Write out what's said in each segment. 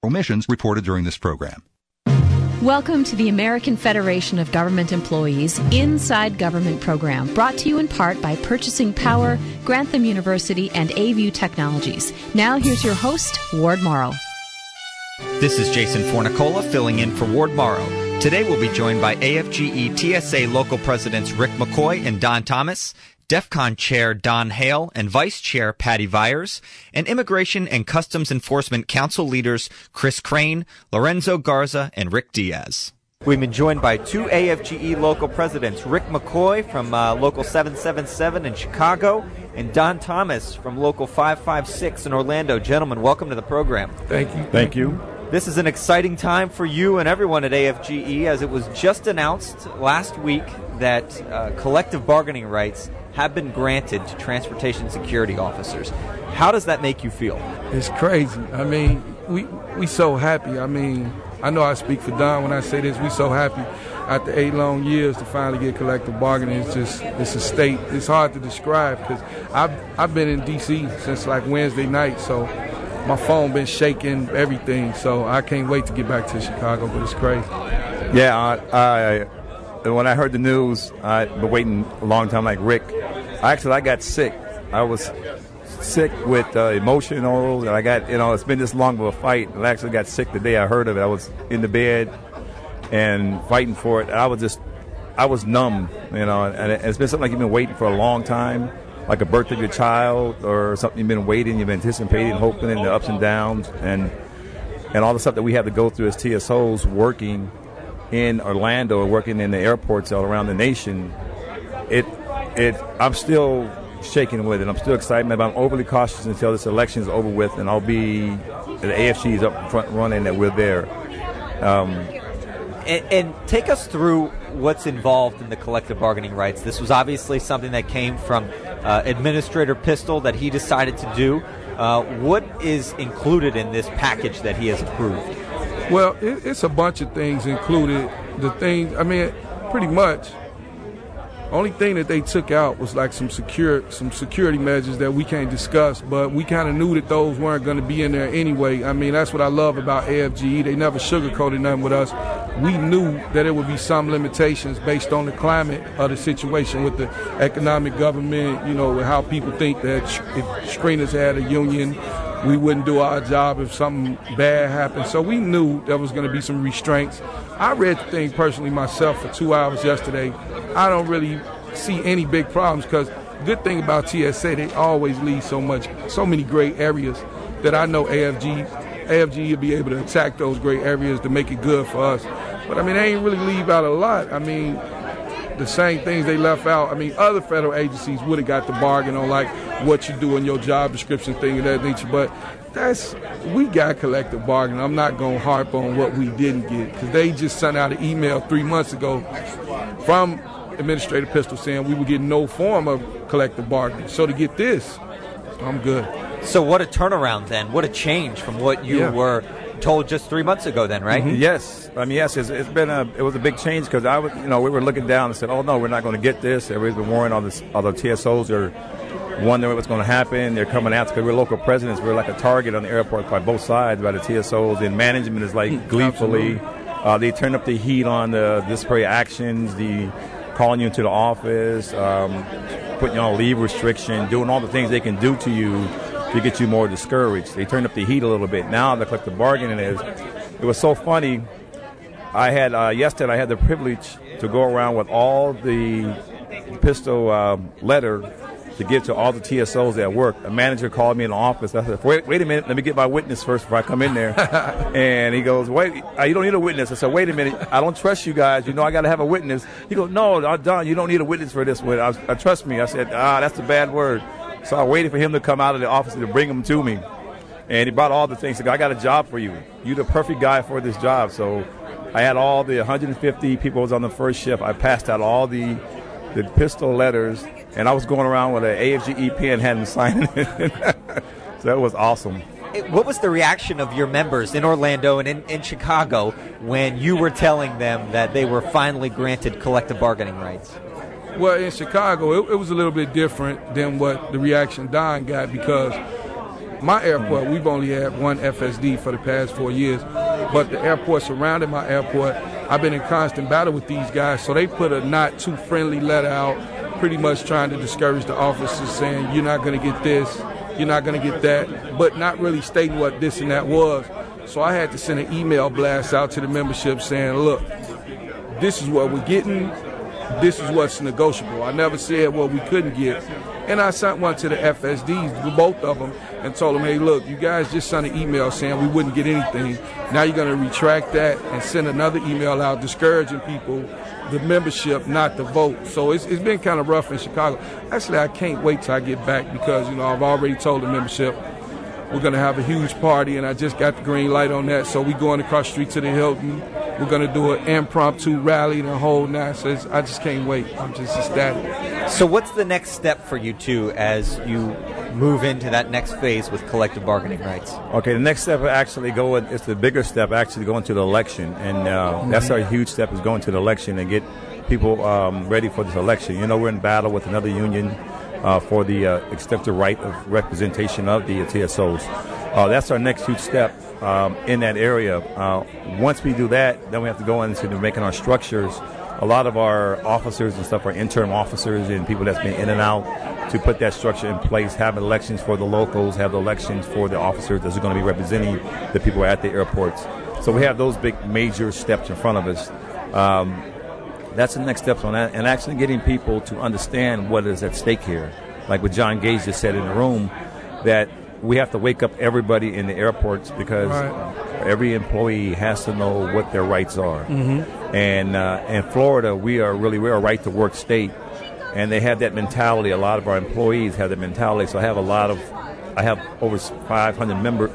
omissions reported during this program. Welcome to the American Federation of Government Employees Inside Government program, brought to you in part by Purchasing Power, Grantham University, and AView Technologies. Now here's your host, Ward Morrow. This is Jason Fornicola filling in for Ward Morrow. Today we'll be joined by AFGE TSA local presidents Rick McCoy and Don Thomas, DEF CON Chair Don Hale and Vice Chair Patty Vyers, and Immigration and Customs Enforcement Council leaders Chris Crane, Lorenzo Garza, and Rick Diaz. We've been joined by two AFGE local presidents, Rick McCoy from Local 777 in Chicago and Don Thomas from Local 556 in Orlando. Gentlemen, welcome to the program. Thank you. Thank you. This is an exciting time for you and everyone at AFGE, as it was just announced last week that collective bargaining rights have been granted to transportation security officers. How does that make you feel? It's crazy. I mean, we so happy. I mean, I know I speak for Don when I say this. We so happy after 8 long years to finally get collective bargaining. It's a state. It's hard to describe because I've been in D.C. since like Wednesday night, so my phone been shaking, everything. So I can't wait to get back to Chicago, but it's crazy. Yeah, when I heard the news, I've been waiting a long time like Rick. I got sick. I was sick with emotional, and I got, it's been this long of a fight. And I actually got sick the day I heard of it. I was in the bed and fighting for it. I was numb, and it's been something like you've been waiting for a long time, like a birth of your child or something you've been waiting, you've been anticipating, hoping, and the ups and downs, and all the stuff that we have to go through as TSOs working in Orlando or working in the airports all around the nation. I'm still shaking with it. I'm still excited, but I'm overly cautious until this election is over with, and the AFG is up front running that we're there. And take us through what's involved in the collective bargaining rights. This was obviously something that came from Administrator Pistol that he decided to do. What is included in this package that he has approved? Well, it's a bunch of things included. Pretty much. Only thing that they took out was like some security measures that we can't discuss, but we kind of knew that those weren't going to be in there anyway. I mean, that's what I love about AFGE. They never sugarcoated nothing with us. We knew that there would be some limitations based on the climate of the situation with the economic government, with how people think that if screeners had a union, we wouldn't do our job if something bad happened. So we knew there was going to be some restraints. I read the thing personally myself for 2 hours yesterday. I don't really see any big problems because the good thing about TSA, they always leave so many gray areas that I know AFG will be able to attack those gray areas to make it good for us. But, they ain't really leave out a lot. The same things they left out. Other federal agencies would have got the bargain on, like, what you do in your job description thing of that nature. But we got collective bargaining. I'm not going to harp on what we didn't get because they just sent out an email 3 months ago from Administrator Pistol saying we would get no form of collective bargaining. So to get this, I'm good. So what a turnaround then. What a change from what you were told just 3 months ago then, right? Mm-hmm. Yes. Yes, it was a big change because we were looking down and said, oh, no, we're not going to get this. Everybody's been worrying, all the TSOs are wondering what's going to happen. They're coming out because we're local presidents. We're like a target on the airport by both sides by the TSOs, and management is like gleefully. They turn up the heat on the disciplinary actions, the calling you into the office, putting you on a leave restriction, doing all the things they can do to you to get you more discouraged. They turned up the heat a little bit. Now the collective bargaining it was so funny. I had yesterday I had the privilege to go around with all the Pistol letter to give to all the TSOs at work. A manager called me in the office. I said, wait a minute, let me get my witness first before I come in there. And he goes, wait, you don't need a witness. I said, wait a minute, I don't trust you guys. I got to have a witness. He goes, no, Don, you don't need a witness for this one. I trust me. I said, that's a bad word. So I waited for him to come out of the office to bring them to me. And he brought all the things. He said, I got a job for you. You're the perfect guy for this job. So I had all the 150 people was on the first shift. I passed out all the Pistol letters, and I was going around with an AFGE pen, hadn't signed it. So that was awesome. What was the reaction of your members in Orlando and in Chicago when you were telling them that they were finally granted collective bargaining rights? Well, in Chicago, it was a little bit different than what the reaction Don got because My airport, we've only had one FSD for the past 4 years, but the airport surrounding my airport, I've been in constant battle with these guys, so they put a not too friendly letter out, pretty much trying to discourage the officers, saying you're not going to get this, you're not going to get that, but not really stating what this and that was. So I had to send an email blast out to the membership saying, look, this is what we're getting, this is what's negotiable. I never said what we couldn't get. And I sent one to the FSDs, both of them, and told them, hey, look, you guys just sent an email saying we wouldn't get anything. Now you're going to retract that and send another email out discouraging people, the membership, not to vote. So it's been kind of rough in Chicago. Actually, I can't wait till I get back because, I've already told the membership we're going to have a huge party, and I just got the green light on that. So we're going across the street to the Hilton. We're going to do an impromptu rally and a whole night. So I just can't wait. I'm just ecstatic. So what's the next step for you two as you move into that next phase with collective bargaining rights? Okay, the next step it's the bigger step, actually going to the election. And that's our huge step, is going to the election and get people ready for this election. We're in battle with another union for the executive right of representation of the TSOs. That's our next huge step in that area. Once we do that, then we have to go into making our structures. A lot of our officers and stuff are interim officers and people that's been in and out, to put that structure in place, have elections for the locals, have elections for the officers that are going to be representing the people at the airports. So we have those big major steps in front of us. That's the next steps on that, and actually getting people to understand what is at stake here. Like what John Gage just said in the room, that we have to wake up everybody in the airports because every employee has to know what their rights are. Mm-hmm. And in Florida, we're a right-to-work state, and they have that mentality. A lot of our employees have that mentality. So I have over 500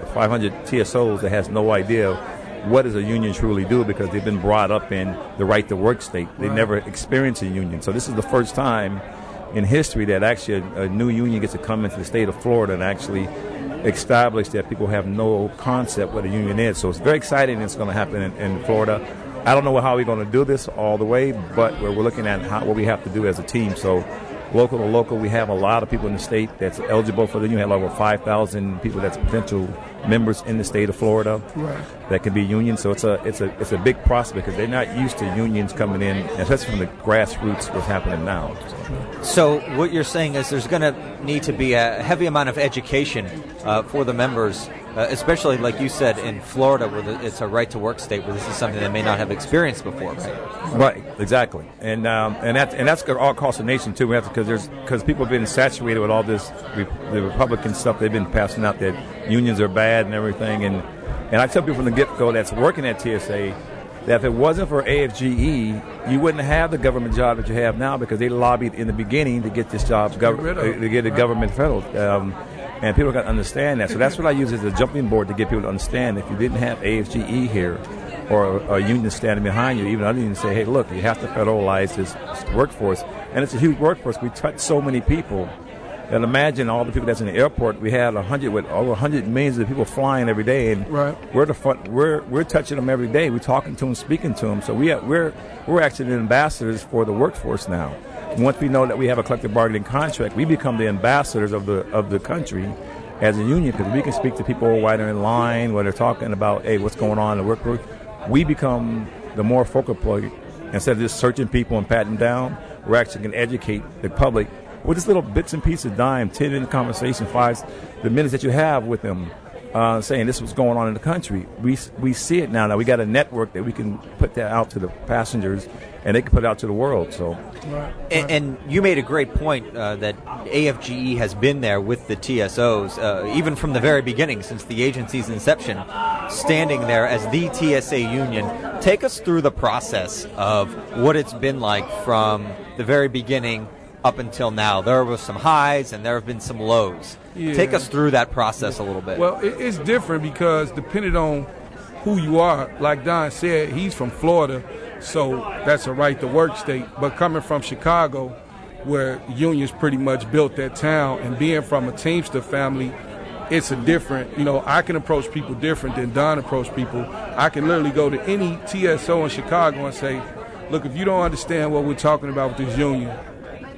TSOs that has no idea what does a union truly do, because they've been brought up in the right-to-work state. They never experienced a union. So this is the first time in history that actually a new union gets to come into the state of Florida and actually establish that people have no concept what a union is. So it's very exciting. It's going to happen in Florida. I don't know how we're going to do this all the way, but we're looking at what we have to do as a team. So local to local, we have a lot of people in the state that's eligible for the union. We have over 5,000 people that's potential members in the state of Florida that can be unions. So it's a big process because they're not used to unions coming in, especially from the grassroots, what's happening now. So what you're saying is there's going to need to be a heavy amount of education for the members, especially like you said in Florida, where it's a right-to-work state, where this is something they may not have experienced before, right? Right, exactly, and that's all across the nation too. We have to, because people have been saturated with all this the Republican stuff they've been passing out that unions are bad and everything, and I tell people from the get-go that's working at TSA that if it wasn't for AFGE, you wouldn't have the government job that you have now, because they lobbied in the beginning to get this job, to get it government federal. And people got to understand that. So that's what I use as a jumping board to get people to understand. If you didn't have AFGE here, or a union standing behind you, even other unions say, hey, look, you have to federalize this workforce. And it's a huge workforce. We touch so many people. And imagine all the people that's in the airport. We had over 100 millions of people flying every day, and we're touching them every day. We're talking to them, speaking to them. So we're actually the ambassadors for the workforce now. Once we know that we have a collective bargaining contract, we become the ambassadors of the country as a union, because we can speak to people while they're in line, while they're talking about, hey, what's going on in the workforce. We become the more focal point. Instead of just searching people and patting down, we're actually going to educate the public with just little bits and pieces, 10-minute conversation, the minutes that you have with them, saying this is what's going on in the country. We see it now. Now we got a network that we can put that out to the passengers, and they can put it out to the world. So, and you made a great point that AFGE has been there with the TSOs, even from the very beginning, since the agency's inception, standing there as the TSA union. Take us through the process of what it's been like from the very beginning up until now. There were some highs and there have been some lows. Yeah. Take us through that process a little bit. Well, it's different because depending on who you are, like Don said, he's from Florida, so that's a right-to-work state. But coming from Chicago, where unions pretty much built that town, and being from a Teamster family, it's a different, I can approach people different than Don approached people. I can literally go to any TSO in Chicago and say, look, if you don't understand what we're talking about with this union,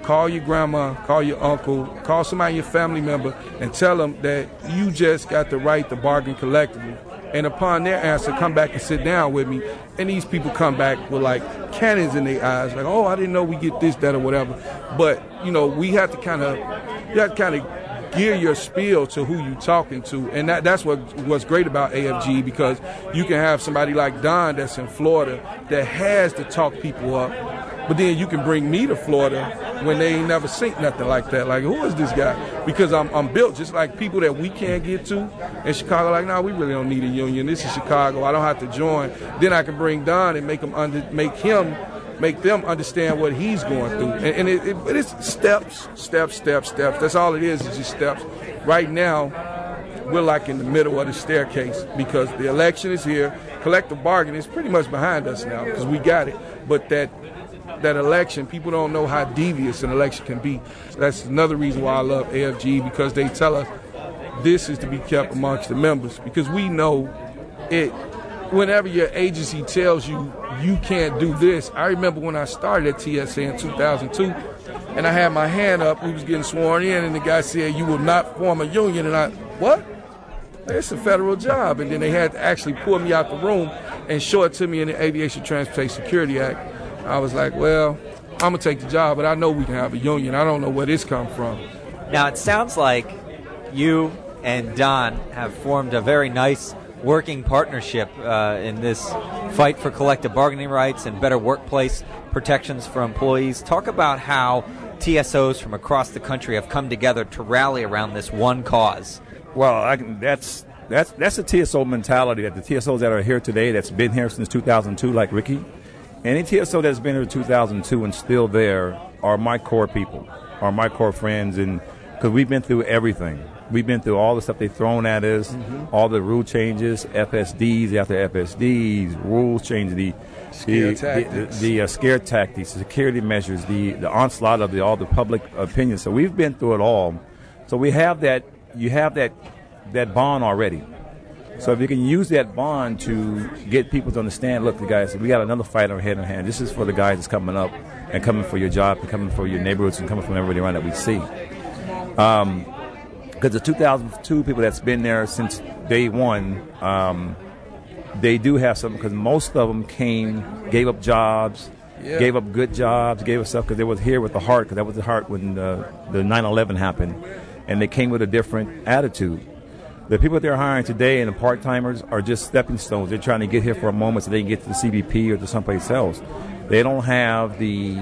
call your grandma, call your uncle, call somebody, your family member, and tell them that you just got the right to bargain collectively. And upon their answer, come back and sit down with me. And these people come back with like cannons in their eyes, like, oh, I didn't know we get this, that, or whatever. But, we have to kind of gear your spiel to who you're talking to. And that's what's great about AFG, because you can have somebody like Don that's in Florida that has to talk people up. But then you can bring me to Florida when they ain't never seen nothing like that. Like, who is this guy? Because I'm built just like people that we can't get to in Chicago. Like, no, we really don't need a union. This is Chicago. I don't have to join. Then I can bring Don and make them understand what he's going through. And it's steps. That's all it is just steps. Right now, we're like in the middle of the staircase because the election is here. Collective bargaining is pretty much behind us now because we got it. But that election, people don't know how devious an election can be. So that's another reason why I love AFG, because they tell us this is to be kept amongst the members, because we know it. Whenever your agency tells you you can't do this, I remember when I started at TSA in 2002, and I had my hand up, we was getting sworn in, and the guy said, you will not form a union, and what? It's a federal job. And then they had to actually pull me out the room and show it to me in the Aviation Transportation Security Act. I was like, well, I'm going to take the job, but I know we can have a union. I don't know where this come from. Now, it sounds like you and Don have formed a very nice working partnership in this fight for collective bargaining rights and better workplace protections for employees. Talk about how TSOs from across the country have come together to rally around this one cause. Well, that's the TSO mentality, that the TSOs that are here today, that's been here since 2002, like Ricky. Any TSO that's been here in 2002 and still there are my core people, are my core friends, and because we've been through everything. We've been through all the stuff they've thrown at us, all the rule changes, FSDs after FSDs, rules changes, the scare tactics, the security measures, the onslaught of all the public opinion. So we've been through it all. So we have that. You have that bond already. So if you can use that bond to get people to understand, look, the guys, we got another fight on head in hand. This is for the guys that's coming up and coming for your job and coming for your neighborhoods and coming from everybody around that we see. Because the 2002 people that's been there since day one, they do have something, because most of them gave up jobs, gave up good jobs, gave up stuff because they was here with the heart, because that was the heart when the 9/11 happened, and they came with a different attitude. The people they're hiring today and the part-timers are just stepping stones. They're trying to get here for a moment so they can get to the CBP or to someplace else. They don't have the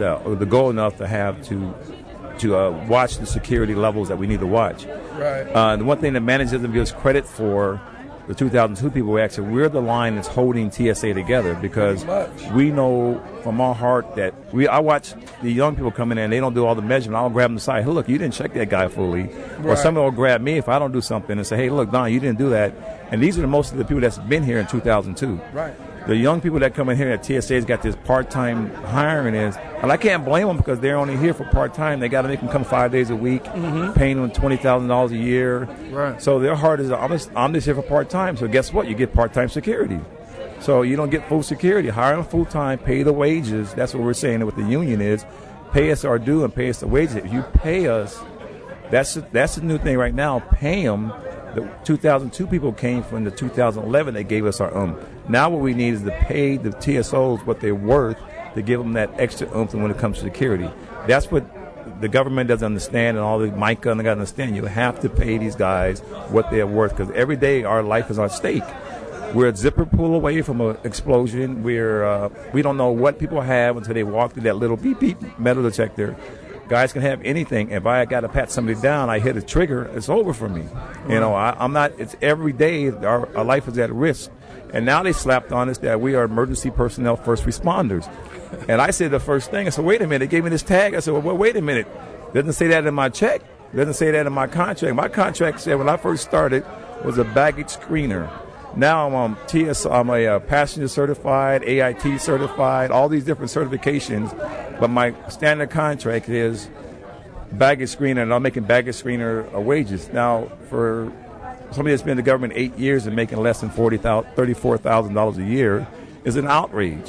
goal enough to have to watch the security levels that we need to watch. Right. The one thing that managers doesn't give us credit for, the 2002 people, we're the line that's holding TSA together, because we know from our heart that I watch the young people come in and they don't do all the measurement. I'll grab them aside. Hey, look, you didn't check that guy fully. Right. Or someone will grab me if I don't do something and say, hey, look, Don, you didn't do that. And these are most of the people that's been here in 2002. Right. The young people that come in here at TSA's got this part-time hiring and I can't blame them, because they're only here for part-time. They got to make them come 5 days a week, paying them $20,000 a year. Right. So their heart is, I'm just here for part-time. So guess what? You get part-time security. So you don't get full security. Hire them full-time, pay the wages. That's what we're saying what the union is. Pay us our due and pay us the wages. If you pay us, that's the new thing right now. Pay them. The 2002 people came from the 2011. They gave us our Now what we need is to pay the TSOs what they're worth, to give them that extra when it comes to security. That's what the government doesn't understand, and all the MICA and they got to understand. You have to pay these guys what they're worth, because every day our life is at stake. We're a zipper pull away from an explosion. We don't know what people have until they walk through that little beep beep metal detector. Guys can have anything. If I got to pat somebody down, I hit a trigger, it's over for me. You know, I'm not. It's every day our life is at risk. And now they slapped on us that we are emergency personnel, first responders. And I said the first thing, I said, wait a minute, they gave me this tag. I said, well, wait a minute. Doesn't say that in my check. Doesn't say that in my contract. My contract said when I first started was a baggage screener. Now I'm a passenger certified, AIT certified, all these different certifications. But my standard contract is baggage screener, and I'm making baggage screener wages. Now, for somebody that's been in the government 8 years and making less than $34,000 a year is an outrage.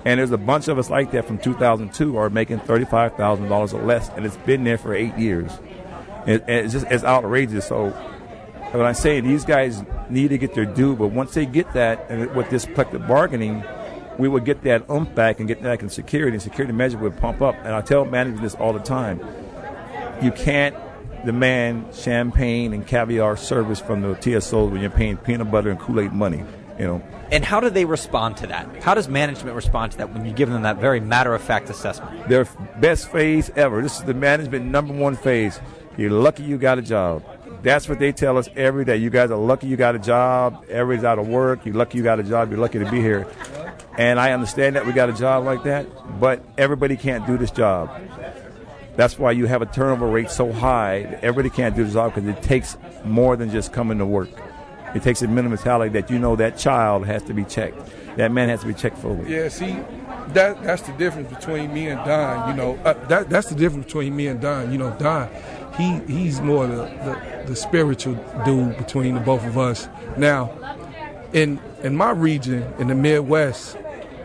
And there's a bunch of us like that from 2002 are making $35,000 or less, and it's been there for 8 years. It's outrageous. So when I say these guys need to get their due, but once they get that, and with this collective bargaining, we would get that back and get back in security, and security measure would pump up. And I tell managers this all the time. You can't demand champagne and caviar service from the TSOs when you're paying peanut butter and Kool-Aid money, you know. And how do they respond to that? How does management respond to that when you give them that very matter-of-fact assessment? Their best phase ever. This is the management number one phase. You're lucky you got a job. That's what they tell us every day. You guys are lucky you got a job. Everybody's out of work. You're lucky you got a job. You're lucky to be here. And I understand that we got a job like that, but everybody can't do this job. That's why you have a turnover rate so high that everybody can't do this job, because it takes more than just coming to work. It takes a mentality that you know that child has to be checked. That man has to be checked fully. Yeah, see, that's the difference between me and Don. You know, that's the difference between me and Don. You know, Don, he's more the spiritual dude between the both of us. Now, in my region, in the Midwest,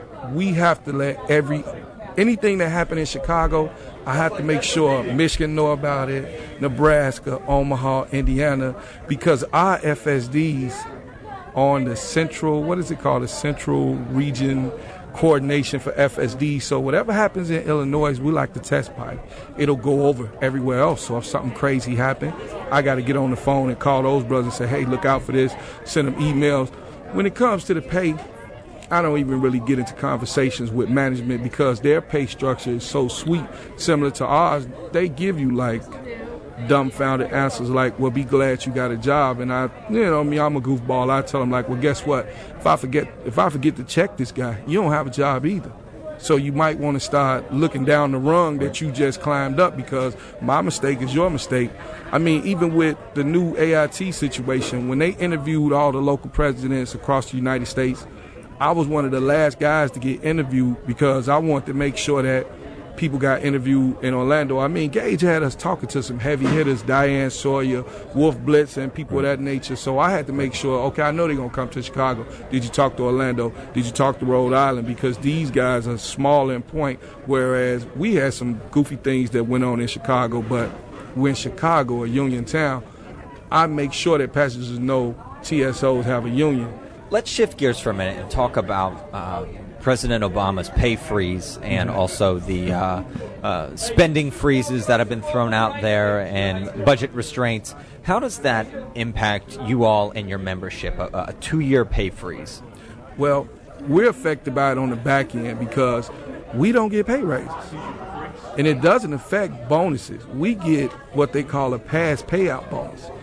we have to let anything that happened in Chicago, I have to make sure Michigan know about it, Nebraska, Omaha, Indiana, because our FSDs on the central, the Central Region Coordination for FSD. So whatever happens in Illinois, we like the test pipe. It'll go over everywhere else. So if something crazy happened, I got to get on the phone and call those brothers and say, hey, look out for this, send them emails. When it comes to the pay, I don't even really get into conversations with management because their pay structure is so sweet, similar to ours. They give you like dumbfounded answers like, well, be glad you got a job. And I'm a goofball. I tell them like, well, guess what? If I forget to check this guy, you don't have a job either. So you might want to start looking down the rung that you just climbed up, because my mistake is your mistake. I mean, even with the new AIT situation, when they interviewed all the local presidents across the United States, I was one of the last guys to get interviewed because I wanted to make sure that people got interviewed in Orlando. I mean, Gage had us talking to some heavy hitters, Diane Sawyer, Wolf Blitz, and people of that nature. So I had to make sure, okay, I know they're going to come to Chicago. Did you talk to Orlando? Did you talk to Rhode Island? Because these guys are small in point, whereas we had some goofy things that went on in Chicago. But we're in Chicago, a union town. I make sure that passengers know TSOs have a union. Let's shift gears for a minute and talk about President Obama's pay freeze and also the spending freezes that have been thrown out there and budget restraints. How does that impact you all and your membership, a 2-year pay freeze? Well, we're affected by it on the back end because we don't get pay raises. And it doesn't affect bonuses. We get what they call a past payout bonus.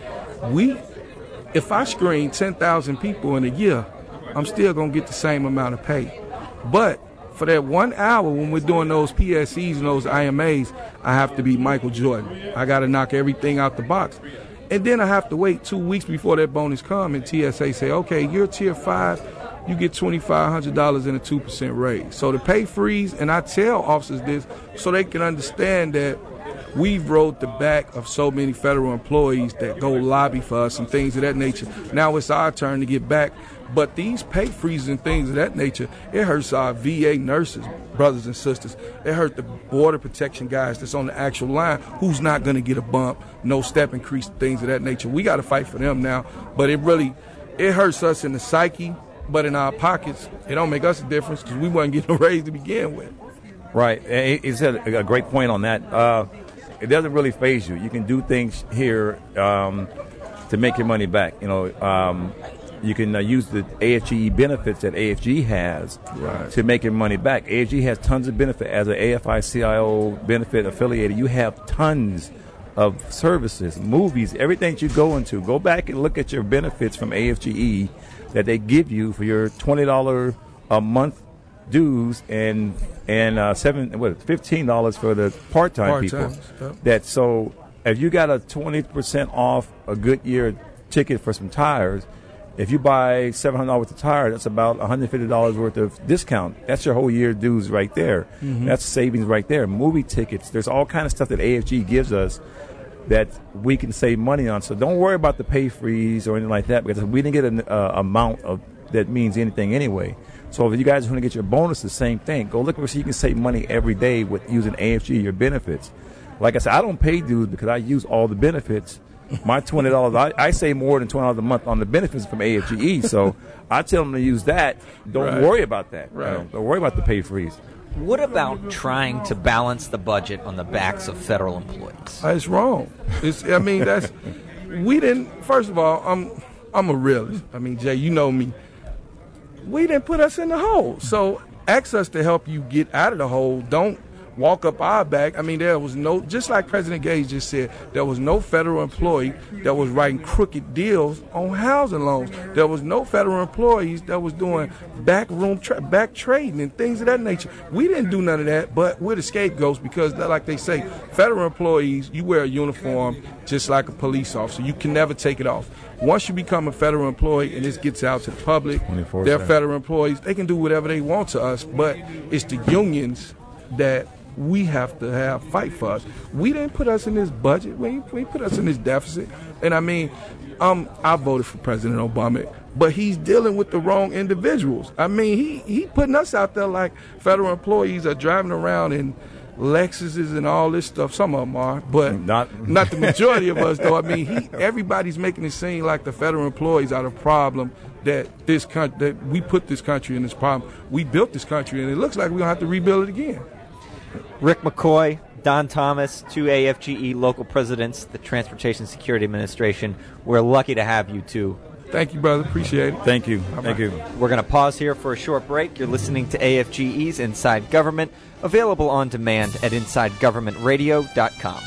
If I screen 10,000 people in a year, I'm still going to get the same amount of pay. But for that 1 hour when we're doing those PSEs and those IMAs, I have to be Michael Jordan. I got to knock everything out the box. And then I have to wait 2 weeks before that bonus comes, and TSA say, okay, you're Tier 5, you get $2,500 and a 2% raise. So the pay freeze, and I tell officers this so they can understand that we've rode the back of so many federal employees that go lobby for us and things of that nature. Now it's our turn to get back. But these pay freezes and things of that nature, it hurts our VA nurses, brothers and sisters. It hurt the border protection guys that's on the actual line who's not going to get a bump, no step increase, things of that nature. We got to fight for them now. But it hurts us in the psyche, but in our pockets, it don't make us a difference because we wasn't getting a raise to begin with. Right. He said a great point on that. It doesn't really faze you. You can do things here to make your money back. You can use the AFGE benefits that AFG has to make your money back. AFG has tons of benefit. As an AFI-CIO benefit affiliated, you have tons of services, movies, everything that you go into. Go back and look at your benefits from AFGE that they give you for your $20 a month dues and $15 for the part-time people. Yep. So if you got a 20% off a Goodyear ticket for some tires, if you buy $700 worth of tires, that's about $150 worth of discount. That's your whole year dues right there. Mm-hmm. That's savings right there. Movie tickets. There's all kind of stuff that AFG gives us that we can save money on. So don't worry about the pay freeze or anything like that, because we didn't get an amount of that means anything anyway. So if you guys want to get your bonus, the same thing. Go look where you can save money every day with using AFG, your benefits. Like I said, I don't pay dues because I use all the benefits. My $20, I save more than $20 a month on the benefits from AFGE. So I tell them to use that. Don't worry about that. Right. Don't worry about the pay freeze. What about trying to balance the budget on the backs of federal employees? It's wrong. We didn't. First of all, I'm a realist. I mean, Jay, you know me. We didn't put us in the hole. So ask us to help you get out of the hole. Don't walk up our back. I mean, there was no, just like President Gage just said, there was no federal employee that was writing crooked deals on housing loans. There was no federal employees that was doing back trading and things of that nature. We didn't do none of that, but we're the scapegoats because, like they say, federal employees, you wear a uniform just like a police officer. You can never take it off. Once you become a federal employee and this gets out to the public, they're federal employees. They can do whatever they want to us, but it's the unions that we have to fight for us. We didn't put us in this budget. We put us in this deficit. And I mean, I voted for President Obama, but he's dealing with the wrong individuals. I mean, he putting us out there like federal employees are driving around in Lexuses and all this stuff. Some of them are, but not the majority of us, though. I mean, everybody's making it seem like the federal employees are the problem, that we put this country in this problem. We built this country, and it looks like we're going to have to rebuild it again. Rick McCoy, Don Thomas, two AFGE local presidents, the Transportation Security Administration. We're lucky to have you two. Thank you, brother. Appreciate it. Thank you. Bye-bye. Thank you. We're going to pause here for a short break. You're listening to AFGE's Inside Government, available on demand at InsideGovernmentRadio.com.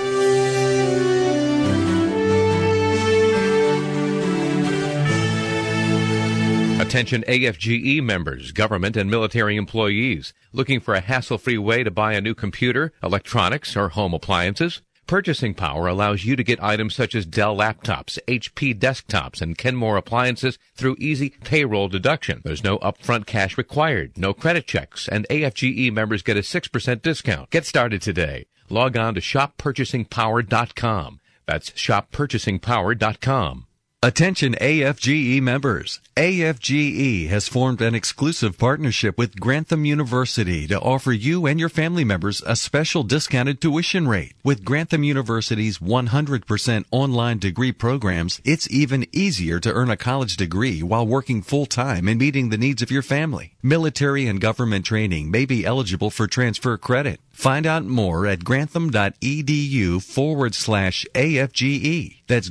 Attention AFGE members, government and military employees. Looking for a hassle-free way to buy a new computer, electronics, or home appliances? Purchasing Power allows you to get items such as Dell laptops, HP desktops, and Kenmore appliances through easy payroll deduction. There's no upfront cash required, no credit checks, and AFGE members get a 6% discount. Get started today. Log on to shoppurchasingpower.com. That's shoppurchasingpower.com. Attention AFGE members. AFGE has formed an exclusive partnership with Grantham University to offer you and your family members a special discounted tuition rate. With Grantham University's 100% online degree programs, it's even easier to earn a college degree while working full-time and meeting the needs of your family. Military and government training may be eligible for transfer credit. Find out more at grantham.edu/AFGE. That's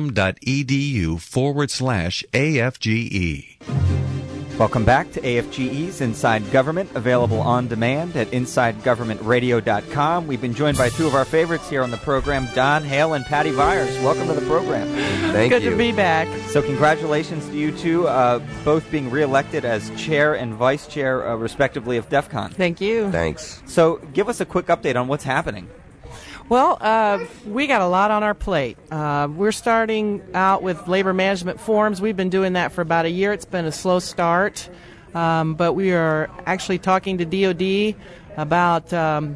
grantham.edu/AFGE. Welcome back to AFGE's Inside Government, available on demand at InsideGovernmentRadio.com. We've been joined by two of our favorites here on the program, Don Hale and Patty Vyers. Welcome to the program. Thank you. Good to be back. So congratulations to you two, both being reelected as chair and vice chair, respectively, of DEF CON. Thank you. Thanks. So give us a quick update on what's happening. Well, we got a lot on our plate. We're starting out with labor management forms. We've been doing that for about a year. It's been a slow start, but we are actually talking to DOD about,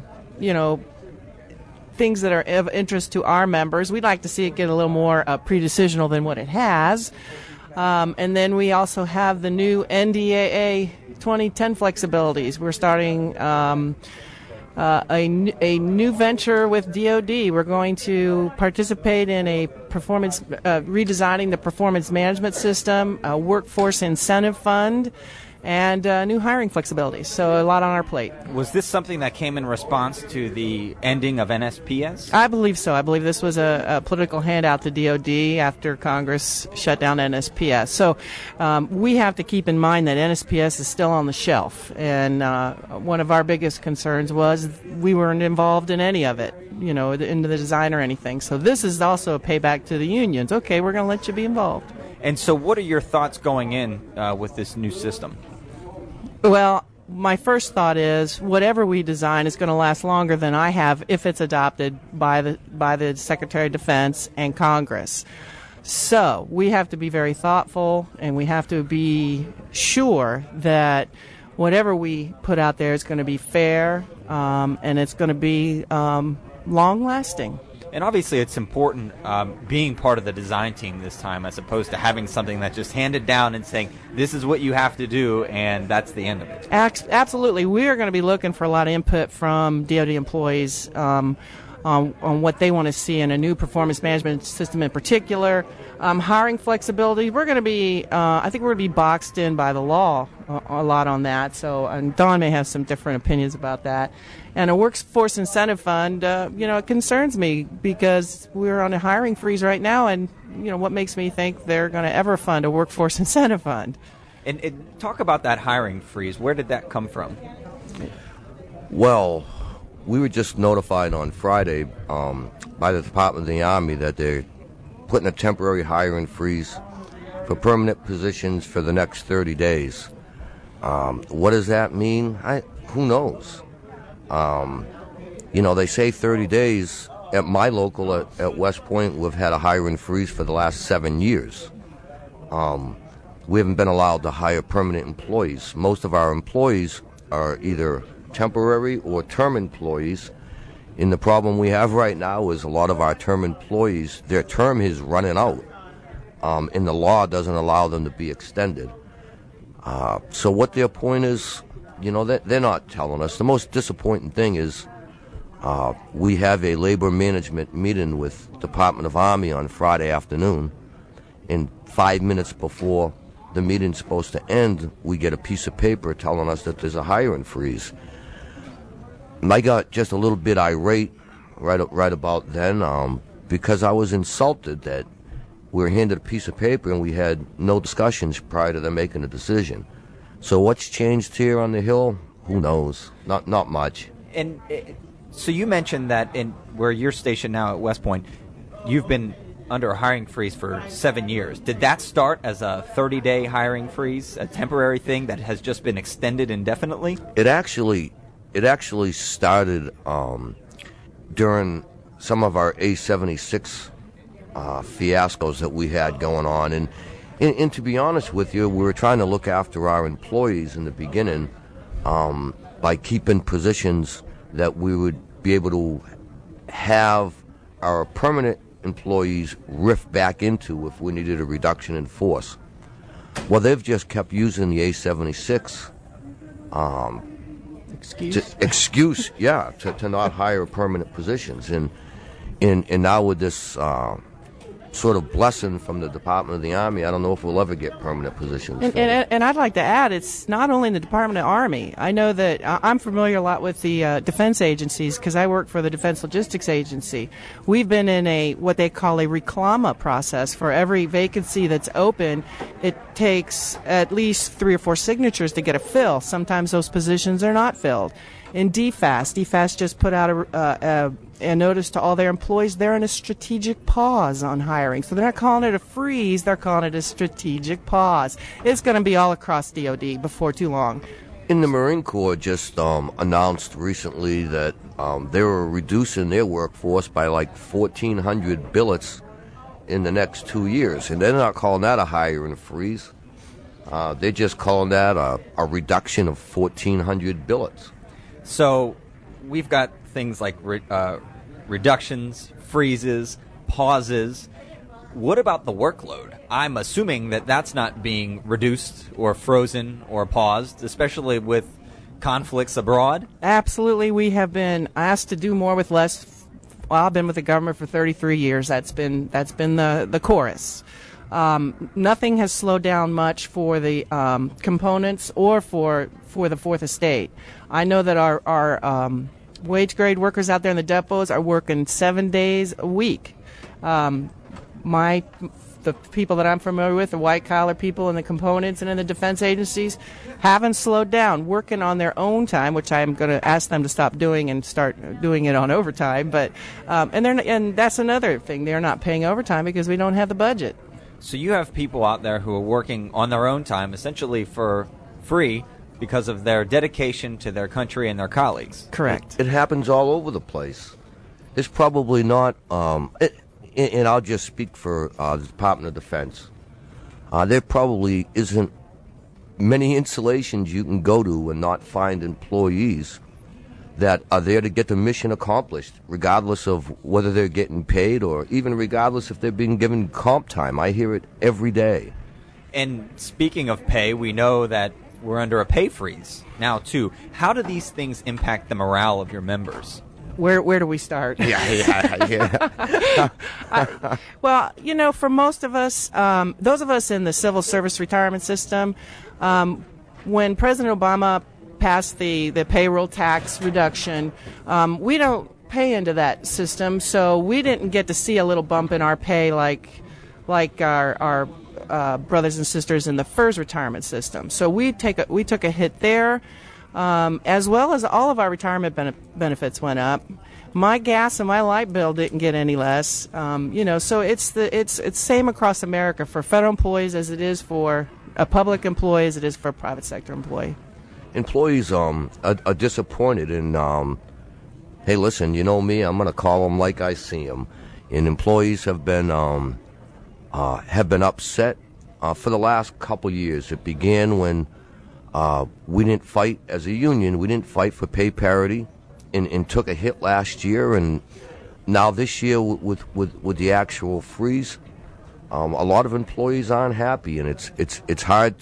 things that are of interest to our members. We'd like to see it get a little more pre-decisional than what it has. And then we also have the new NDAA 2010 flexibilities. We're starting a new venture with DOD. We're going to participate in a redesigning the performance management system, a workforce incentive fund, and new hiring flexibilities. So a lot on our plate. Was this something that came in response to the ending of NSPS? I believe so. I believe this was a political handout to DOD after Congress shut down NSPS. So we have to keep in mind that NSPS is still on the shelf. And one of our biggest concerns was we weren't involved in any of it, in the design or anything. So this is also a payback to the unions. Okay, we're going to let you be involved. And so what are your thoughts going in with this new system? Well, my first thought is whatever we design is going to last longer than I have if it's adopted by the Secretary of Defense and Congress. So we have to be very thoughtful, and we have to be sure that whatever we put out there is going to be fair, and it's going to be long-lasting. And obviously it's important being part of the design team this time as opposed to having something that's just handed down and saying, this is what you have to do, and that's the end of it. Absolutely. We are going to be looking for a lot of input from DoD employees on what they want to see in a new performance management system in particular. Hiring flexibility, we're going to be, I think we're going to be boxed in by the law a lot on that. So, and Don may have some different opinions about that. And a workforce incentive fund, it concerns me because we're on a hiring freeze right now, and, what makes me think they're going to ever fund a workforce incentive fund? And talk about that hiring freeze. Where did that come from? Well, we were just notified on Friday by the Department of the Army that they're putting a temporary hiring freeze for permanent positions for the next 30 days. What does that mean? Who knows? They say 30 days. At my local at West Point, we've had a hiring freeze for the last 7 years. We haven't been allowed to hire permanent employees. Most of our employees are either temporary or term employees. And the problem we have right now is a lot of our term employees, their term is running out. And the law doesn't allow them to be extended. So what their point is, they're not telling us. The most disappointing thing is we have a labor management meeting with Department of Army on Friday afternoon, and 5 minutes before the meeting's supposed to end, we get a piece of paper telling us that there's a hiring freeze. And I got just a little bit irate right about then because I was insulted that we were handed a piece of paper and we had no discussions prior to them making a decision. So what's changed here on the Hill? Who knows? Not much. And so you mentioned that where you're stationed now at West Point, you've been under a hiring freeze for 7 years. Did that start as a 30-day hiring freeze, a temporary thing that has just been extended indefinitely? It actually started during some of our A-76 fiascos that we had going on. And to be honest with you, we were trying to look after our employees in the beginning by keeping positions that we would be able to have our permanent employees riff back into if we needed a reduction in force. Well, they've just kept using the A-76 excuse, to not hire permanent positions. And now with this sort of blessing from the Department of the Army, I don't know if we'll ever get permanent positions. And I'd like to add, it's not only in the Department of Army. I know that I'm familiar a lot with the defense agencies because I work for the Defense Logistics Agency. We've been in what they call a reclama process. For every vacancy that's open, it takes at least 3 or 4 signatures to get a fill. Sometimes those positions are not filled. In DFAS just put out a notice to all their employees they're in a strategic pause on hiring. So they're not calling it a freeze, they're calling it a strategic pause. It's going to be all across DOD before too long. In the Marine Corps just announced recently that they were reducing their workforce by like 1,400 billets in the next 2 years. And they're not calling that a hiring freeze. They're just calling that a reduction of 1,400 billets. So we've got things like reductions, freezes, pauses. What about the workload? I'm assuming that that's not being reduced or frozen or paused, especially with conflicts abroad. Absolutely. We have been asked to do more with less. Well, I've been with the government for 33 years. That's been the chorus. Nothing has slowed down much for the components or for the Fourth Estate. I know that our wage grade workers out there in the depots are working 7 days a week. The people that I'm familiar with, the white collar people in the components and in the defense agencies, haven't slowed down, working on their own time, which I'm going to ask them to stop doing and start doing it on overtime. But and that's another thing, they're not paying overtime because we don't have the budget. So you have people out there who are working on their own time, essentially for free, because of their dedication to their country and their colleagues. Correct. It happens all over the place. It's probably not, and I'll just speak for the Department of Defense. There probably isn't many installations you can go to and not find employees that are there to get the mission accomplished, regardless of whether they're getting paid or even regardless if they're being given comp time. I hear it every day. And speaking of pay, we know that we're under a pay freeze now, too. How do these things impact the morale of your members? Where do we start? Yeah. Well, you know, for most of us, those of us in the civil service retirement system, when President Obama passed the payroll tax reduction, we don't pay into that system, so we didn't get to see a little bump in our pay like our brothers and sisters in the FERS retirement system. So we took a hit there. As well as all of our retirement benefits went up. My gas and my light bill didn't get any less. So it's same across America for federal employees as it is for a public employee as it is for a private sector employee. Employees are disappointed, and hey, listen, you know me, I'm going to call them like I see them. And employees have been upset for the last couple years. It began when we didn't fight as a union. We didn't fight for pay parity, and took a hit last year. And now this year with the actual freeze, a lot of employees aren't happy, and it's hard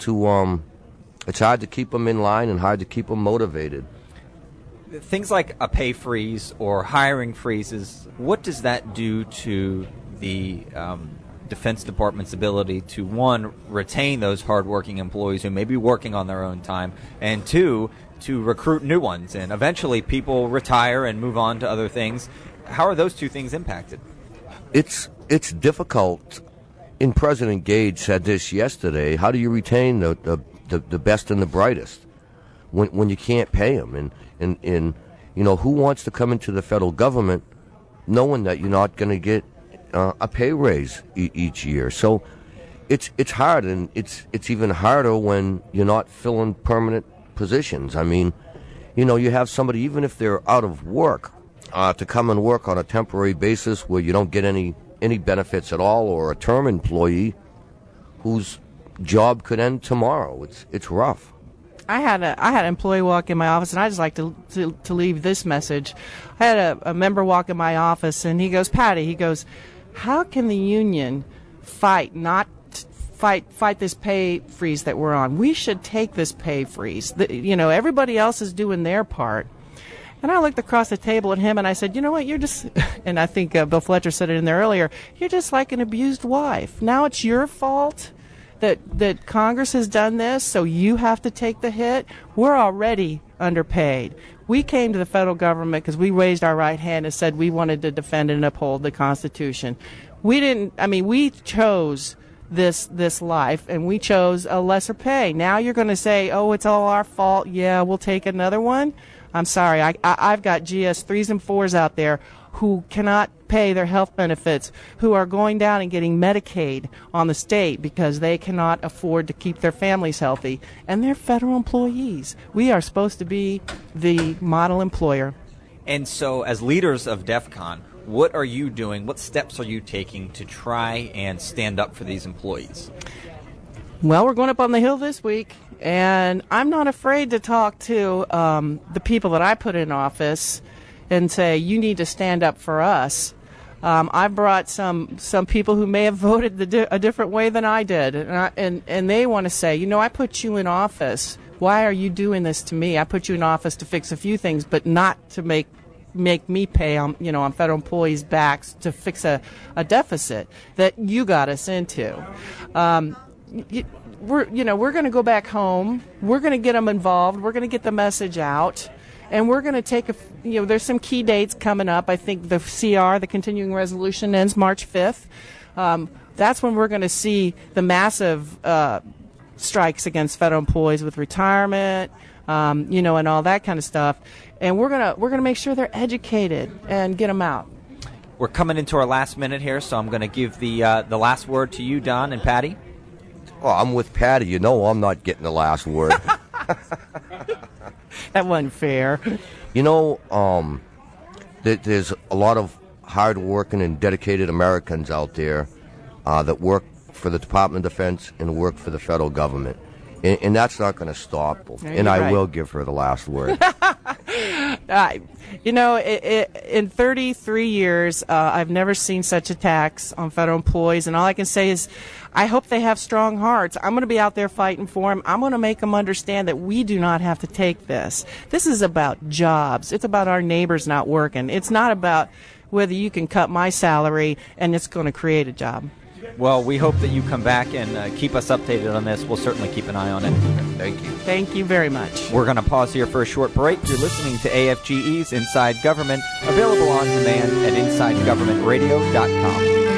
to keep them in line and hard to keep them motivated. Things like a pay freeze or hiring freezes, what does that do to the Defense Department's ability to, one, retain those hardworking employees who may be working on their own time, and two, to recruit new ones? And eventually people retire and move on to other things. How are those two things impacted? It's difficult. And President Gage said this yesterday. How do you retain the best and the brightest when you can't pay them? And who wants to come into the federal government knowing that you're not going to get a pay raise each year? So it's hard, and it's even harder when you're not filling permanent positions. I mean, you have somebody, even if they're out of work, to come and work on a temporary basis where you don't get any benefits at all, or a term employee whose job could end tomorrow. It's rough. I had an employee walk in my office, and I just like to leave this message. I had a member walk in my office, and he goes, Patty, how can the union fight this pay freeze that we're on? We should take this pay freeze. Everybody else is doing their part. And I looked across the table at him, and I said, you know what, you're just, and I think Bill Fletcher said it in there earlier, you're just like an abused wife. Now it's your fault that Congress has done this, so you have to take the hit. We're already underpaid. We came to the federal government because we raised our right hand and said we wanted to defend and uphold the Constitution. We chose this life, and we chose a lesser pay. Now you're going to say, oh, it's all our fault. Yeah, we'll take another one. I'm sorry. I've got GS 3s and 4s out there who cannot pay their health benefits, who are going down and getting Medicaid on the state because they cannot afford to keep their families healthy. And they're federal employees. We are supposed to be the model employer. And so as leaders of DEF CON, what are you doing? What steps are you taking to try and stand up for these employees? Well, we're going up on the Hill this week, and I'm not afraid to talk to the people that I put in office and say, you need to stand up for us. I've brought some people who may have voted a different way than I did, and they want to say, I put you in office. Why are you doing this to me? I put you in office to fix a few things, but not to make me pay on federal employees' backs to fix a deficit that you got us into. We're going to go back home. We're going to get them involved. We're going to get the message out. And we're going to take there's some key dates coming up. I think the CR, the continuing resolution, ends March 5th. That's when we're going to see the massive strikes against federal employees with retirement, and all that kind of stuff. And we're gonna make sure they're educated and get them out. We're coming into our last minute here, so I'm going to give the last word to you, Don and Patty. Well, I'm with Patty. I'm not getting the last word. That wasn't fair. There's a lot of hard-working and dedicated Americans out there that work for the Department of Defense and work for the federal government. And that's not going to stop. And I will give her the last word. In 33 years, I've never seen such attacks on federal employees, and all I can say is I hope they have strong hearts. I'm going to be out there fighting for them. I'm going to make them understand that we do not have to take this. This is about jobs. It's about our neighbors not working. It's not about whether you can cut my salary and it's going to create a job. Well, we hope that you come back and keep us updated on this. We'll certainly keep an eye on it. Thank you. Thank you very much. We're going to pause here for a short break. You're listening to AFGE's Inside Government, available on demand at InsideGovernmentRadio.com.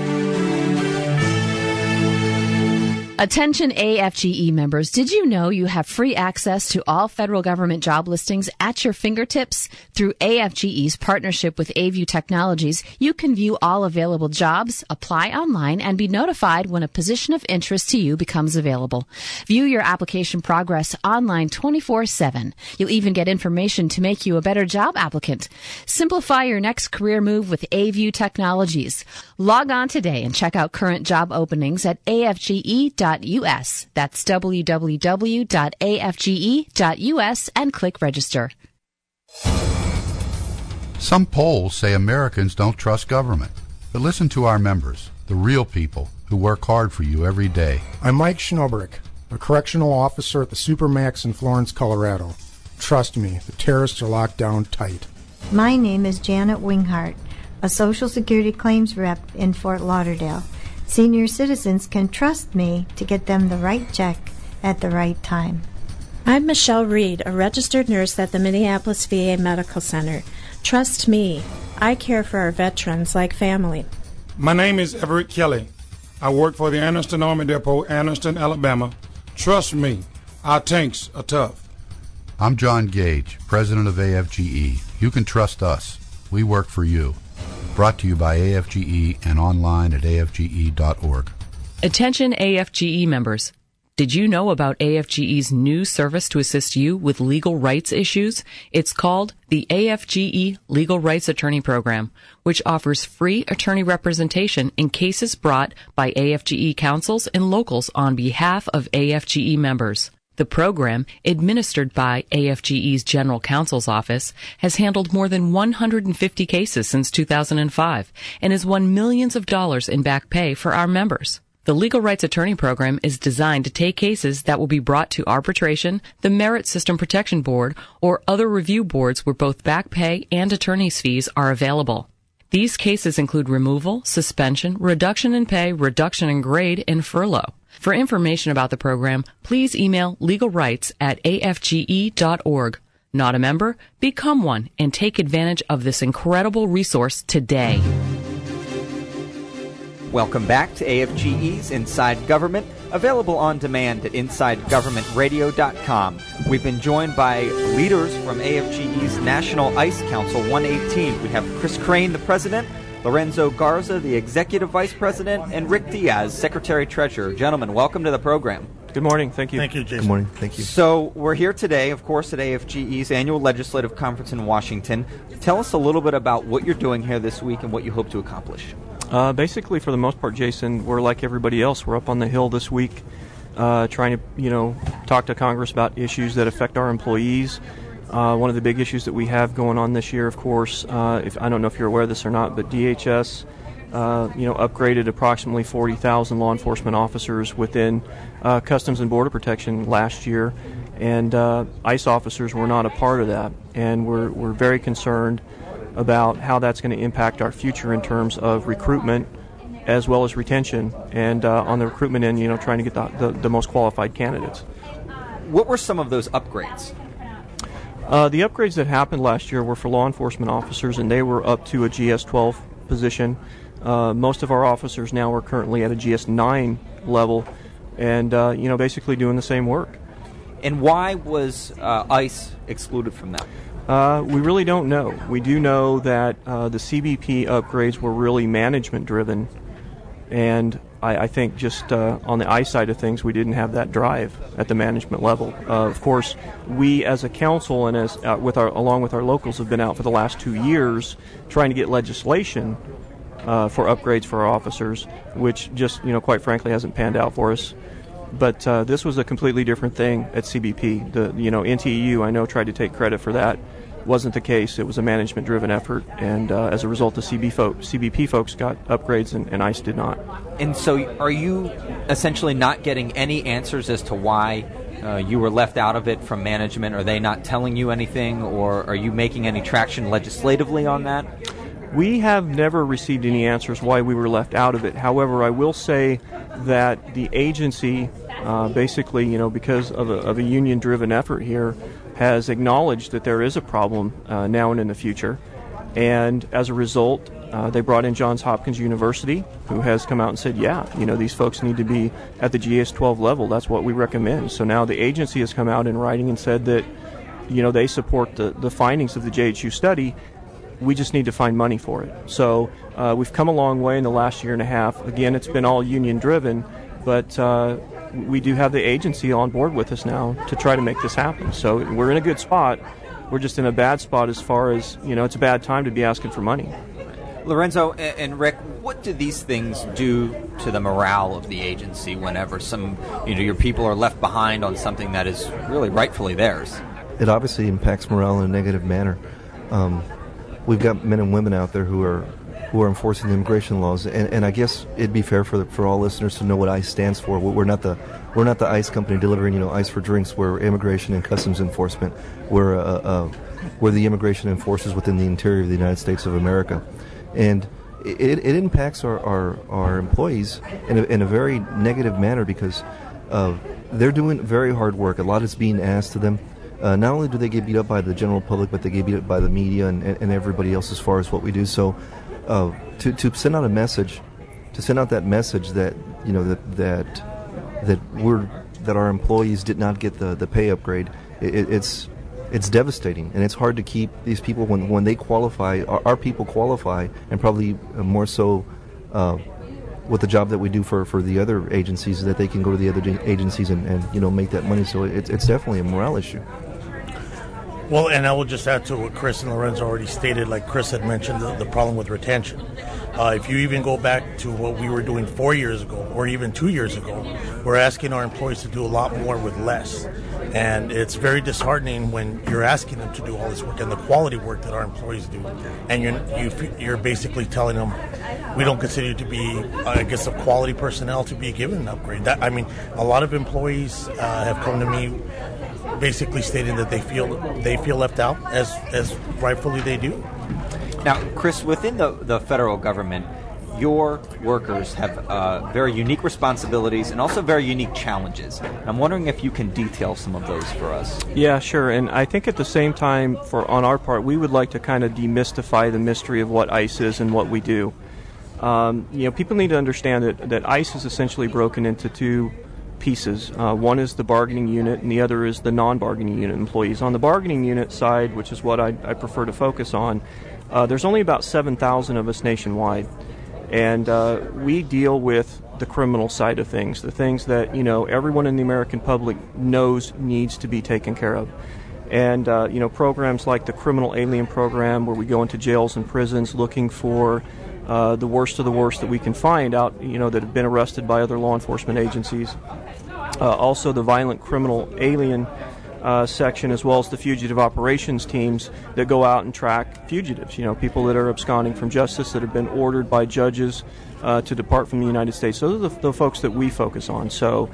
Attention AFGE members, did you know you have free access to all federal government job listings at your fingertips? Through AFGE's partnership with AView Technologies, you can view all available jobs, apply online, and be notified when a position of interest to you becomes available. View your application progress online 24/7. You'll even get information to make you a better job applicant. Simplify your next career move with AView Technologies. Log on today and check out current job openings at afge.us. That's www.afge.us and click register. Some polls say Americans don't trust government. But listen to our members, the real people who work hard for you every day. I'm Mike Schnobrick, a correctional officer at the Supermax in Florence, Colorado. Trust me, the terrorists are locked down tight. My name is Janet Winghart, a Social Security claims rep in Fort Lauderdale. Senior citizens can trust me to get them the right check at the right time. I'm Michelle Reed, a registered nurse at the Minneapolis VA Medical Center. Trust me, I care for our veterans like family. My name is Everett Kelly. I work for the Anniston Army Depot, Anniston, Alabama. Trust me, our tanks are tough. I'm John Gage, president of AFGE. You can trust us. We work for you. Brought to you by AFGE and online at afge.org. Attention AFGE members. Did you know about AFGE's new service to assist you with legal rights issues? It's called the AFGE Legal Rights Attorney Program, which offers free attorney representation in cases brought by AFGE counsels and locals on behalf of AFGE members. The program, administered by AFGE's General Counsel's Office, has handled more than 150 cases since 2005 and has won millions of dollars in back pay for our members. The Legal Rights Attorney Program is designed to take cases that will be brought to arbitration, the Merit System Protection Board, or other review boards where both back pay and attorney's fees are available. These cases include removal, suspension, reduction in pay, reduction in grade, and furlough. For information about the program, please email legalrights@afge.org. Not a member? Become one and take advantage of this incredible resource today. Welcome back to AFGE's Inside Government, available on demand at InsideGovernmentRadio.com. We've been joined by leaders from AFGE's National ICE Council 118. We have Chris Crane, the president, Lorenzo Garza, the executive vice president, and Rick Diaz, secretary-treasurer. Gentlemen, welcome to the program. Good morning. Thank you. Thank you, Jason. Good morning. Thank you. So we're here today, of course, at AFGE's annual legislative conference in Washington. Tell us a little bit about what you're doing here this week and what you hope to accomplish. Basically, for the most part, Jason, we're like everybody else. We're up on the Hill this week trying to, talk to Congress about issues that affect our employees. One of the big issues that we have going on this year, of course, I don't know if you're aware of this or not, but DHS, upgraded approximately 40,000 law enforcement officers within Customs and Border Protection last year, and ICE officers were not a part of that, and we're very concerned about how that's going to impact our future in terms of recruitment as well as retention, and on the recruitment end, trying to get the most qualified candidates. What were some of those upgrades? The upgrades that happened last year were for law enforcement officers, and they were up to a GS-12 position. Most of our officers now are currently at a GS-9 level and, basically doing the same work. And why was ICE excluded from that? We really don't know. We do know that the CBP upgrades were really management-driven, and I think just on the ICE side of things, we didn't have that drive at the management level. Of course, we as a council and as along with our locals have been out for the last 2 years trying to get legislation for upgrades for our officers, which just quite frankly hasn't panned out for us. But this was a completely different thing at CBP. The NTEU, I know, tried to take credit for that. wasn't the case. It was a management-driven effort, and as a result, the CBP folks got upgrades, and ICE did not. And so are you essentially not getting any answers as to why you were left out of it from management? Are they not telling you anything, or are you making any traction legislatively on that? We have never received any answers why we were left out of it. However, I will say that the agency, basically, because of a union-driven effort here, has acknowledged that there is a problem now and in the future. And as a result, they brought in Johns Hopkins University, who has come out and said, these folks need to be at the GS-12 level. That's what we recommend. So now the agency has come out in writing and said that, they support the findings of the JHU study. We just need to find money for it. So we've come a long way in the last year and a half. Again, it's been all union-driven, but we do have the agency on board with us now to try to make this happen. So we're in a good spot. We're just in a bad spot as far as, it's a bad time to be asking for money. Lorenzo and Rick, what do these things do to the morale of the agency whenever your people are left behind on something that is really rightfully theirs? It obviously impacts morale in a negative manner. We've got men and women out there who are enforcing the immigration laws, and I guess it'd be fair for all listeners to know what ICE stands for. We're not the ICE company delivering ICE for drinks. We're Immigration and Customs Enforcement. We're the immigration enforcers within the interior of the United States of America, and it impacts our employees in a very negative manner because they're doing very hard work. A lot is being asked of them. Not only do they get beat up by the general public, but they get beat up by the media and everybody else as far as what we do. So to send out a message, that message that that our employees did not get the pay upgrade, it's devastating, and it's hard to keep these people when they qualify. Our people qualify, and probably more so with the job that we do for the other agencies, that they can go to the other agencies and make that money. So it's definitely a morale issue. Well, and I will just add to what Chris and Lorenzo already stated. Like Chris had mentioned, the problem with retention. If you even go back to what we were doing 4 years ago, or even 2 years ago, we're asking our employees to do a lot more with less. And it's very disheartening when you're asking them to do all this work and the quality work that our employees do, and you're basically telling them, we don't consider you to be, a quality personnel to be given an upgrade. A lot of employees have come to me basically stating that they feel left out, as rightfully they do. Now, Chris, within the federal government, your workers have very unique responsibilities and also very unique challenges. I'm wondering if you can detail some of those for us. Yeah, sure. And I think at the same time, on our part, we would like to kind of demystify the mystery of what ICE is and what we do. People need to understand that ICE is essentially broken into two pieces. One is the bargaining unit, and the other is the non-bargaining unit employees. On the bargaining unit side, which is what I prefer to focus on, there's only about 7,000 of us nationwide. And we deal with the criminal side of things, the things that, everyone in the American public knows needs to be taken care of. And, programs like the Criminal Alien Program, where we go into jails and prisons looking for the worst of the worst that we can find out, that have been arrested by other law enforcement agencies. Also the Violent Criminal Alien section, as well as the fugitive operations teams that go out and track fugitives, people that are absconding from justice, that have been ordered by judges to depart from the United States. Those are the folks that we focus on. So,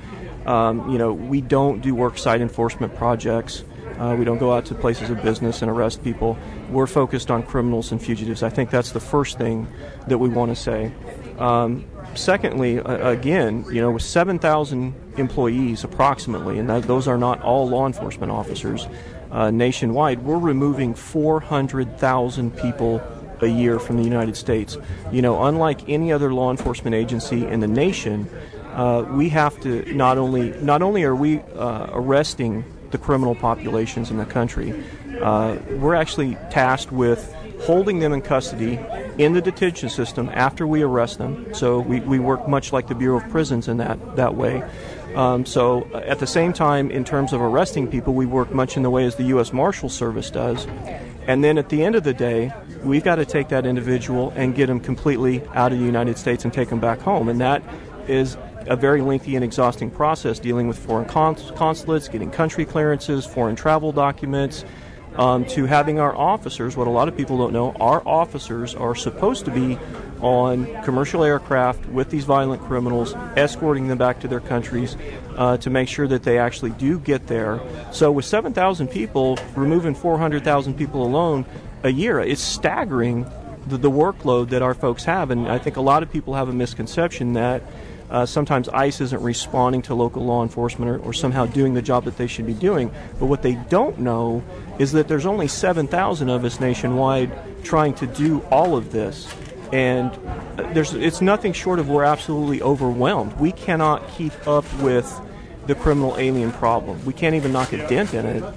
we don't do worksite enforcement projects. We don't go out to places of business and arrest people. We're focused on criminals and fugitives. I think that's the first thing that we want to say. Secondly, again, with 7,000 employees approximately, and those are not all law enforcement officers nationwide, we're removing 400,000 people a year from the United States. Unlike any other law enforcement agency in the nation, we have to not only are we arresting the criminal populations in the country, we're actually tasked with holding them in custody in the detention system after we arrest them. So we work much like the Bureau of Prisons in that way. So at the same time, in terms of arresting people, we work much in the way as the U.S. Marshal Service does. And then at the end of the day, we've got to take that individual and get them completely out of the United States and take them back home. And that is a very lengthy and exhausting process, dealing with foreign consulates, getting country clearances, foreign travel documents, to having our officers. What a lot of people don't know, our officers are supposed to be on commercial aircraft with these violent criminals, escorting them back to their countries to make sure that they actually do get there. So with 7,000 people, removing 400,000 people alone a year, it's staggering the workload that our folks have. And I think a lot of people have a misconception that sometimes ICE isn't responding to local law enforcement or somehow doing the job that they should be doing. But what they don't know is that there's only 7,000 of us nationwide trying to do all of this. And it's nothing short of we're absolutely overwhelmed. We cannot keep up with the criminal alien problem. We can't even knock a dent in it.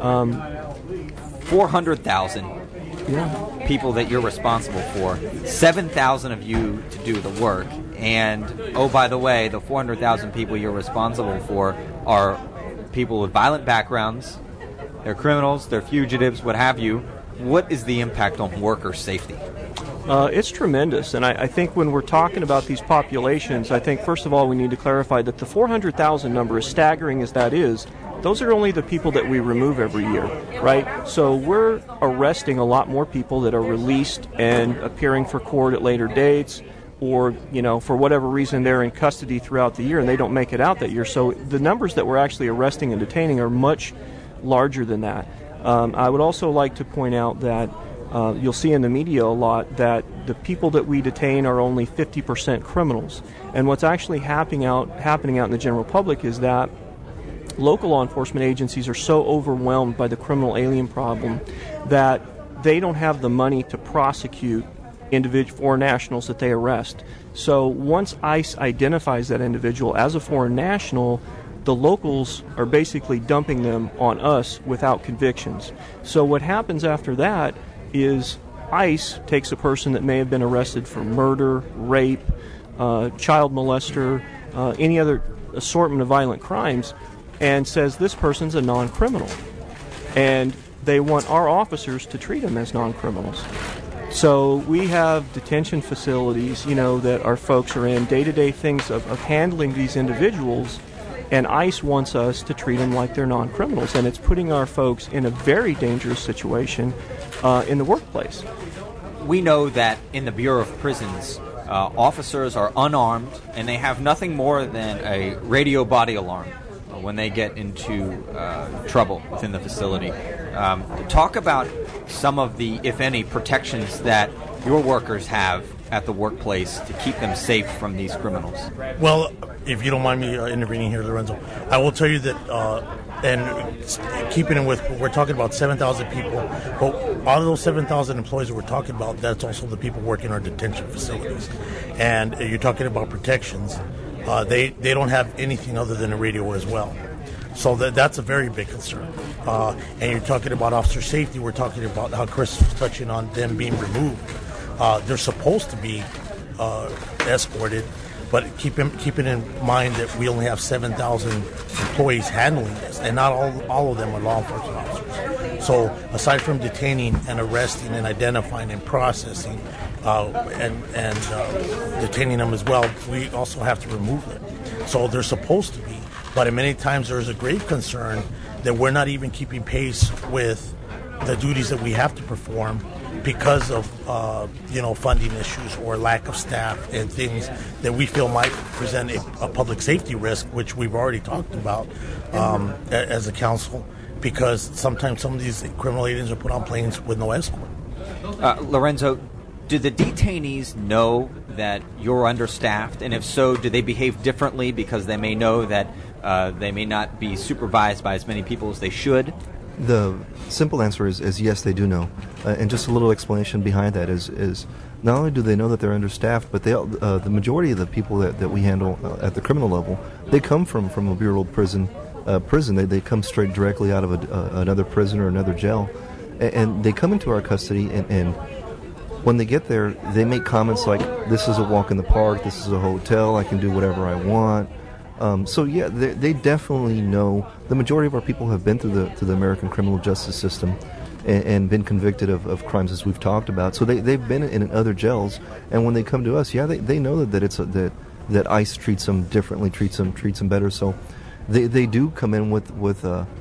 400,000 people that you're responsible for, 7,000 of you to do the work. And, oh, by the way, the 400,000 people you're responsible for are people with violent backgrounds. They're criminals, they're fugitives, what have you. What is the impact on worker safety? It's tremendous, and I think when we're talking about these populations, I think first of all we need to clarify that the 400,000 number, as staggering as that is, those are only the people that we remove every year, right? So we're arresting a lot more people that are released and appearing for court at later dates, or, for whatever reason they're in custody throughout the year and they don't make it out that year. So the numbers that we're actually arresting and detaining are much larger than that. I would also like to point out that you'll see in the media a lot that the people that we detain are only 50% criminals. And what's actually happening out in the general public is that local law enforcement agencies are so overwhelmed by the criminal alien problem that they don't have the money to prosecute individual foreign nationals that they arrest. So once ICE identifies that individual as a foreign national, the locals are basically dumping them on us without convictions. So what happens after that is ICE takes a person that may have been arrested for murder, rape, child molester, any other assortment of violent crimes, and says this person's a non-criminal. And they want our officers to treat them as non-criminals. So we have detention facilities, that our folks are in, day-to-day things of handling these individuals, and ICE wants us to treat them like they're non-criminals, and it's putting our folks in a very dangerous situation in the workplace. We know that in the Bureau of Prisons, officers are unarmed, and they have nothing more than a radio body alarm when they get into trouble within the facility. Talk about some of the, if any, protections that your workers have at the workplace to keep them safe from these criminals. Well, if you don't mind me intervening here, Lorenzo, I will tell you that, and keeping it with, we're talking about 7,000 people, but out of those 7,000 employees that we're talking about, that's also the people working in our detention facilities. And you're talking about protections. They don't have anything other than a radio as well. So that's a very big concern. And you're talking about officer safety. We're talking about how Chris was touching on them being removed. They're supposed to be escorted, but keeping in mind that we only have 7,000 employees handling this, and not all of them are law enforcement officers. So aside from detaining and arresting and identifying and processing and detaining them as well, we also have to remove them. So they're supposed to be, but many times there's a grave concern that we're not even keeping pace with the duties that we have to perform because of funding issues or lack of staff and things that we feel might present a public safety risk, which we've already talked about as a council, because sometimes some of these criminal aliens are put on planes with no escort. Lorenzo, do the detainees know that you're understaffed? And if so, do they behave differently because they may know that they may not be supervised by as many people as they should? The simple answer is yes, they do know. And just a little explanation behind that is not only do they know that they're understaffed, but the majority of the people that we handle at the criminal level, they come from a Bureau of Prison. They come straight directly out of another prison or another jail. And they come into our custody, and when they get there, they make comments like, this is a walk in the park, this is a hotel, I can do whatever I want. They definitely know. The majority of our people have been through the American criminal justice system and been convicted of crimes as we've talked about. So they've been in other jails, and when they come to us, they know that ICE treats them differently, treats them better. So they do come in with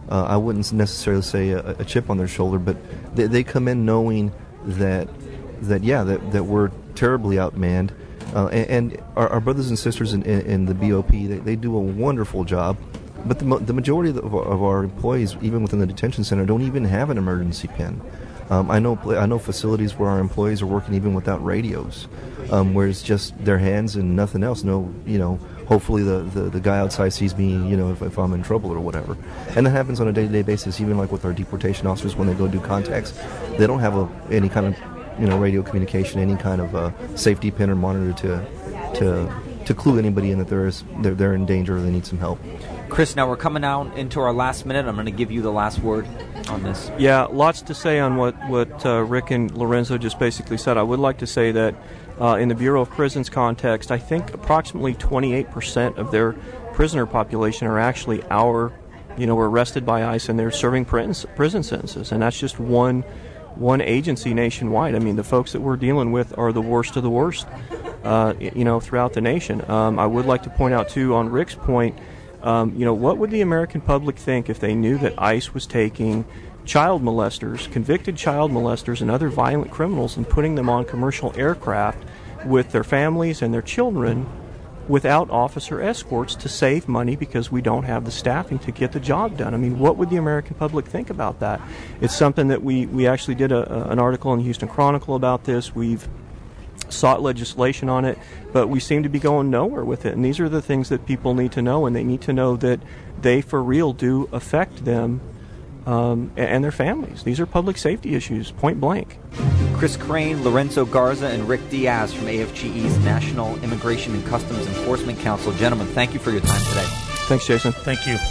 I wouldn't necessarily say a chip on their shoulder, but they come in knowing that we're terribly outmanned. And our brothers and sisters in the BOP, they do a wonderful job. But the majority of our employees, even within the detention center, don't even have an emergency pin. I know facilities where our employees are working even without radios, where it's just their hands and nothing else. Hopefully the guy outside sees me, if I'm in trouble or whatever. And that happens on a day-to-day basis, even like with our deportation officers when they go do contacts. They don't have any kind of radio communication, any kind of safety pin or monitor to clue anybody in that they're in danger or they need some help. Chris, now we're coming out into our last minute. I'm going to give you the last word on this. Yeah, lots to say on what Rick and Lorenzo just basically said. I would like to say that in the Bureau of Prisons context, I think approximately 28% of their prisoner population are actually were arrested by ICE and they're serving prison sentences. And that's just one agency nationwide. I mean, the folks that we're dealing with are the worst of the worst, throughout the nation. I would like to point out, too, on Rick's point, what would the American public think if they knew that ICE was taking child molesters, convicted child molesters, and other violent criminals and putting them on commercial aircraft with their families and their children without officer escorts to save money because we don't have the staffing to get the job done? I mean, what would the American public think about that? It's something that we actually did an article in the Houston Chronicle about this. We've sought legislation on it, but we seem to be going nowhere with it. And these are the things that people need to know, and they need to know that they for real do affect them and their families. These are public safety issues, point blank. Chris Crane, Lorenzo Garza, and Rick Diaz from AFGE's National Immigration and Customs Enforcement Council. Gentlemen, thank you for your time today. Thanks, Jason. Thank you.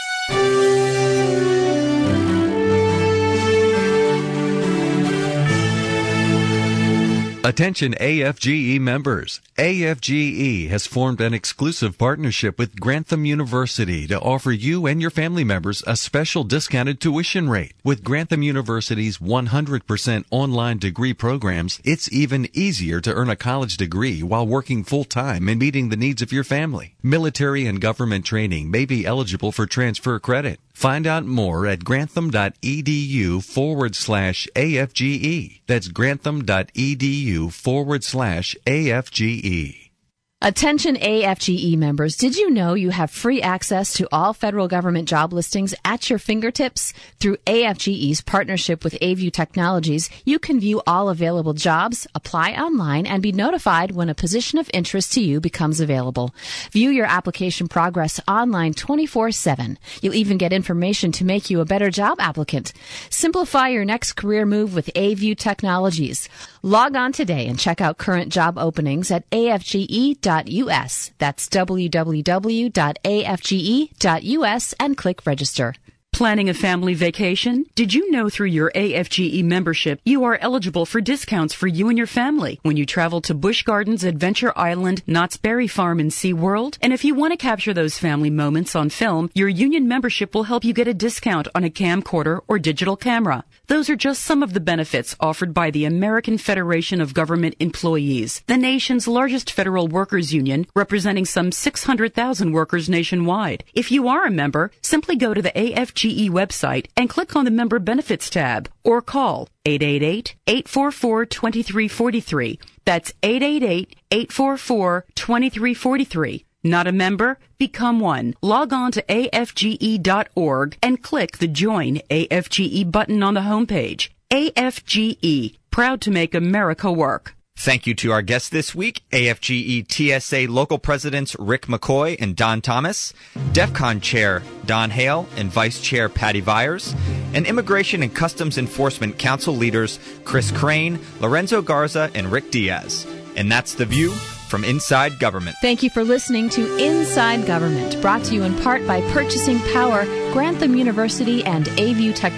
Attention AFGE members. AFGE has formed an exclusive partnership with Grantham University to offer you and your family members a special discounted tuition rate. With Grantham University's 100% online degree programs, it's even easier to earn a college degree while working full-time and meeting the needs of your family. Military and government training may be eligible for transfer credit. Find out more at grantham.edu/AFGE. That's grantham.edu/AFGE. Attention AFGE members, did you know you have free access to all federal government job listings at your fingertips? Through AFGE's partnership with AView Technologies, you can view all available jobs, apply online, and be notified when a position of interest to you becomes available. View your application progress online 24/7. You'll even get information to make you a better job applicant. Simplify your next career move with AView Technologies. Log on today and check out current job openings at afge.us. That's www.afge.us and click register. Planning a family vacation? Did you know through your AFGE membership you are eligible for discounts for you and your family when you travel to Busch Gardens, Adventure Island, Knott's Berry Farm, and SeaWorld? And if you want to capture those family moments on film, your union membership will help you get a discount on a camcorder or digital camera. Those are just some of the benefits offered by the American Federation of Government Employees, the nation's largest federal workers union, representing some 600,000 workers nationwide. If you are a member, simply go to the AFGE website and click on the Member Benefits tab or call 888-844-2343. That's 888-844-2343. Not a member? Become one. Log on to afge.org and click the Join AFGE button on the homepage. AFGE, proud to make America work. Thank you to our guests this week, AFGE TSA local presidents Rick McCoy and Don Thomas, DEFCON Chair Don Hale and Vice Chair Patty Vyers, and Immigration and Customs Enforcement Council leaders Chris Crane, Lorenzo Garza, and Rick Diaz. And that's The View from Inside Government. Thank you for listening to Inside Government, brought to you in part by Purchasing Power, Grantham University, and AView Technologies.